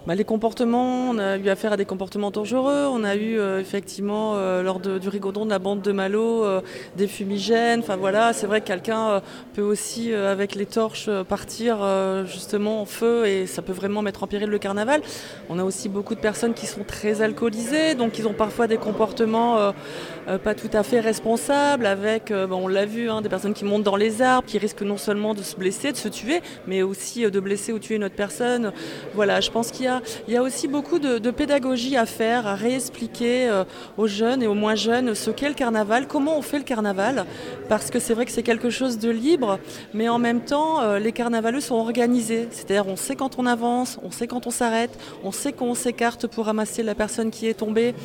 Les comportements, on a eu affaire à des comportements dangereux. On a eu effectivement lors du rigodon de la bande de Malo des fumigènes. Enfin voilà, c'est vrai que quelqu'un peut aussi avec les torches partir justement en feu et ça peut vraiment mettre en péril le carnaval. On a aussi beaucoup de personnes qui sont très alcoolisées, donc ils ont parfois des comportements pas tout à fait responsables avec, on l'a vu, des personnes qui montent dans les arbres, qui risquent non seulement de se blesser, de se tuer, mais aussi de blesser ou tuer une autre personne. Voilà, je pense qu'il y a aussi beaucoup de pédagogie à faire, à réexpliquer aux jeunes et aux moins jeunes ce qu'est le carnaval, comment on fait le carnaval, parce que c'est vrai que c'est quelque chose de libre, mais en même temps, les carnavaleux sont organisés, c'est-à-dire on sait quand on avance, on sait quand on s'arrête, on sait qu'on s'écarte pour ramasser la personne qui est tombée,